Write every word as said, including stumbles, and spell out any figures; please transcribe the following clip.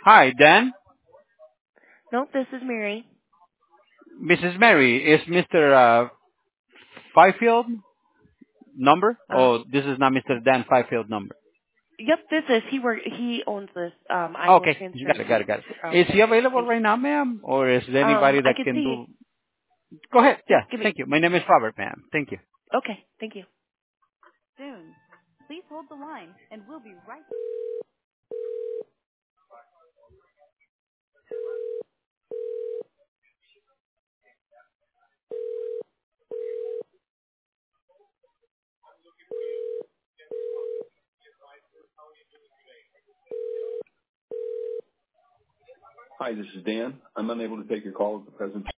Hi, Dan. Nope, this is Mary. Missus Mary, is Mister Uh, Fifield number? Uh, Oh, this is not Mister Dan Fifield number. yep, this is. He work. He owns this. Um, I will Okay, transfer got it, got you. it, got it. Um, Is he available thank right now, ma'am? Or is there you. Um, anybody I that can can see. do? Go ahead. Yep, Yeah, give me. thank you. My name is Robert, ma'am. Thank you. Okay, thank you. Soon. Please hold the line, and we'll be right. Hi, this is Dan. I'm unable to take your call at the present